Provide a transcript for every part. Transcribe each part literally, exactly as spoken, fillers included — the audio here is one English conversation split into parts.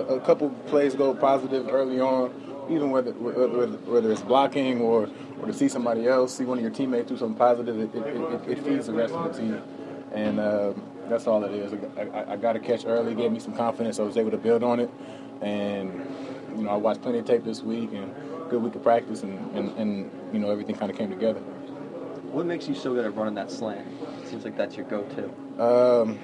a couple plays go positive early on, even whether whether, whether it's blocking or, or to see somebody else, see one of your teammates do something positive, it, it, it, it feeds the rest of the team. And um, that's all it is. I, I, I got a catch early, gave me some confidence. I was able to build on it. And, you know, I watched plenty of tape this week and good week of practice, and, and, and you know, everything kind of came together. What makes you so good at running that slant? It seems like that's your go-to. Um,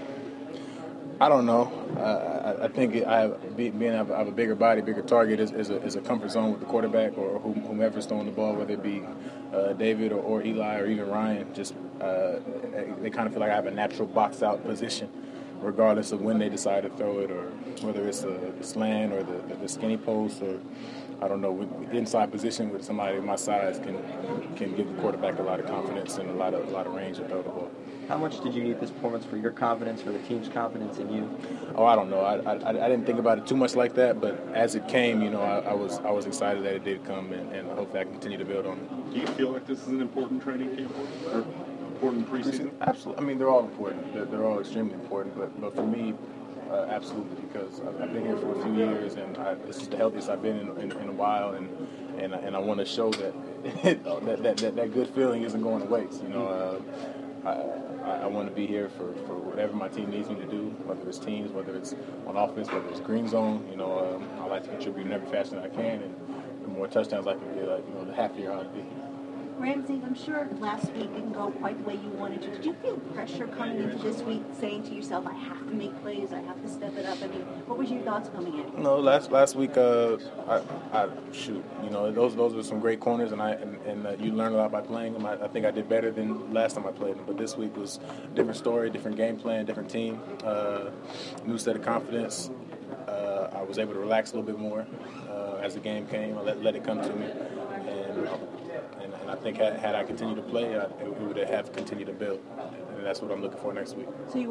I don't know. Uh, I, I think it, I have, being I have, I have a bigger body, bigger target is, is, a, is a comfort zone with the quarterback or whomever's throwing the ball, whether it be uh, David or, or Eli or even Ryan. Just uh, they kind of feel like I have a natural box-out position, regardless of when they decide to throw it, or whether it's the slant or the, the skinny post, or I don't know, inside position with somebody my size can can give the quarterback a lot of confidence and a lot of a lot of range to throw the ball. How much did you need this performance for your confidence, for the team's confidence in you? Oh, I don't know. I, I I didn't think about it too much like that, but as it came, you know, I, I was I was excited that it did come, and, and hopefully I can continue to build on it. Do you feel like this is an important training camp or important preseason? Absolutely. I mean, they're all important. They're, they're all extremely important, but but for me, Uh, absolutely, because I've been here for a few years, and I, this is the healthiest I've been in, in, in a while, and and, and I want to show that, that, that that that good feeling isn't going to waste. You know, uh, I, I want to be here for, for whatever my team needs me to do, whether it's teams, whether it's on offense, whether it's green zone. You know, um, I like to contribute in every fashion I can, and the more touchdowns I can get, uh, you know, the happier I'll be. Ramsey, I'm sure last week didn't go quite the way you wanted to. Did you feel pressure coming into this week, saying to yourself, I have to make plays, I have to step it up? I mean, what was your thoughts coming in? No, last last week, uh, I, I shoot, you know, those those were some great corners, and I and, and uh, you learn a lot by playing them. I, I think I did better than last time I played them, but this week was a different story, different game plan, different team, uh, new set of confidence. Uh, I was able to relax a little bit more uh, as the game came. I let let it come to me, and. And, and I think had, had I continued to play, I, it would have continued to build. And that's what I'm looking for next week. So you